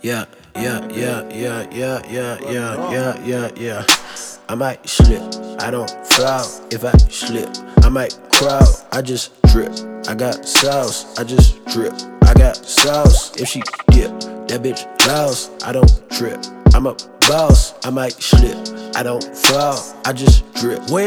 Yeah. I might slip, I don't foul. If I slip, I might crowd. I just drip, I got sauce. I just drip, I got sauce. If she dip, that bitch louse. I don't trip, I'm a boss. I might slip, I don't fall. I just drip. Wait,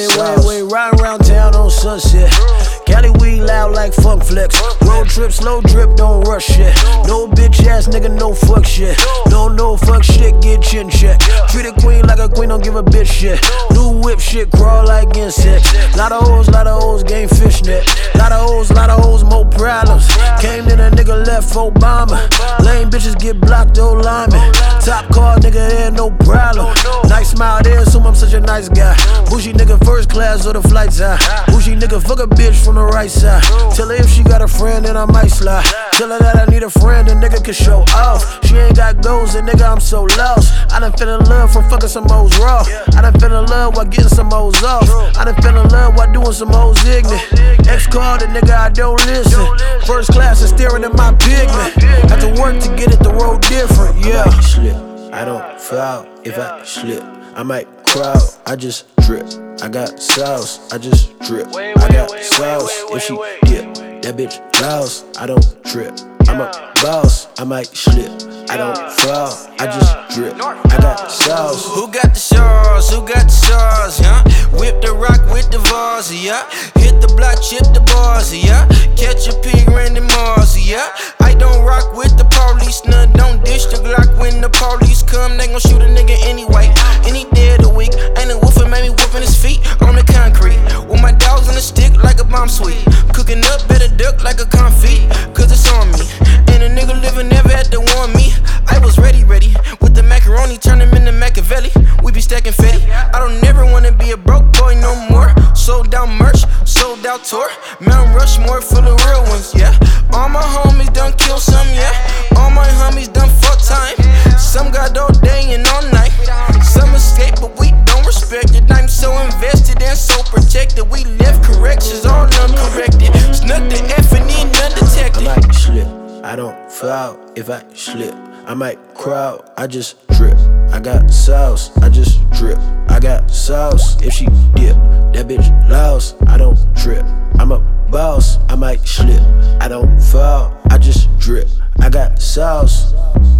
riding around town on Sunset. Cali weed loud like Funk Flex. Road trip, slow drip, don't rush shit. No bitch ass nigga, no fuck shit. No fuck shit, get chin check. Treat a queen like a queen, don't give a bitch shit. New whip shit, crawl like insects. Lot of hoes, game fishnet. Lot of hoes, more problems. Came in a nigga left Obama. Lame bitches get blocked, old lineman. Top car, nigga, there no problem. Nice smile there, assume I'm such a nice guy. Bougie nigga first class or the flights high. Bougie nigga fuck a bitch from the right side. Tell her if she got a friend, then I might slide. Tell her that I need a friend, and nigga can show off. She ain't got goals, and nigga, I'm so lost. I done fell in love from fucking some hoes raw. I done fell in love while getting some hoes off. I done fell in love while doing some hoes ignorant. Ex-card, the nigga, I don't listen. First class is staring at my pigment. Have to work to get it, the road different, yeah. I might slip, I don't foul. If I slip, I might crowd. I just drip, I got sauce. I just drip, I got sauce. If she dip, that bitch louse. I don't trip, I'm a boss. I might slip, I don't fall. I just drip, I got sauce. Who got the sauce? Who got the sauce? Yeah. Whip the rock with the vase, yeah. Hit the block, chip the bars, yeah. Catch a pig, Randy Mars, yeah. I don't rock with the police, none don't dish the Glock. When the police come, they gon' shoot a nigga anyway. Any day of the week, ain't a wolf and made me whooping his feet on the concrete. With my dogs on the stick like a bomb suite. Cooking up, better duck like a confit, cause it's on me. And a nigga living never had to warn me. I was ready, with the macaroni, turn him into Machiavelli. We be stacking Fetty. I don't ever wanna be a broke boy no more. Sold out merch, sold out tour. Mount Rushmore full of real ones, yeah. All my homies done kill some, yeah. All my homies done fuck time. Some got all day and all night. Some escape, but we don't respect it. I'm so invested and so protected. We left corrections all uncorrected. Snuck the F and then undetected. I might slip, I don't foul. If I slip, I might crowd. I just drip, I got sauce. I just drip, I got sauce. If she dip, that bitch louse. I don't trip, I'm a boss. I might slip, I don't fall. I just drip, I got sauce.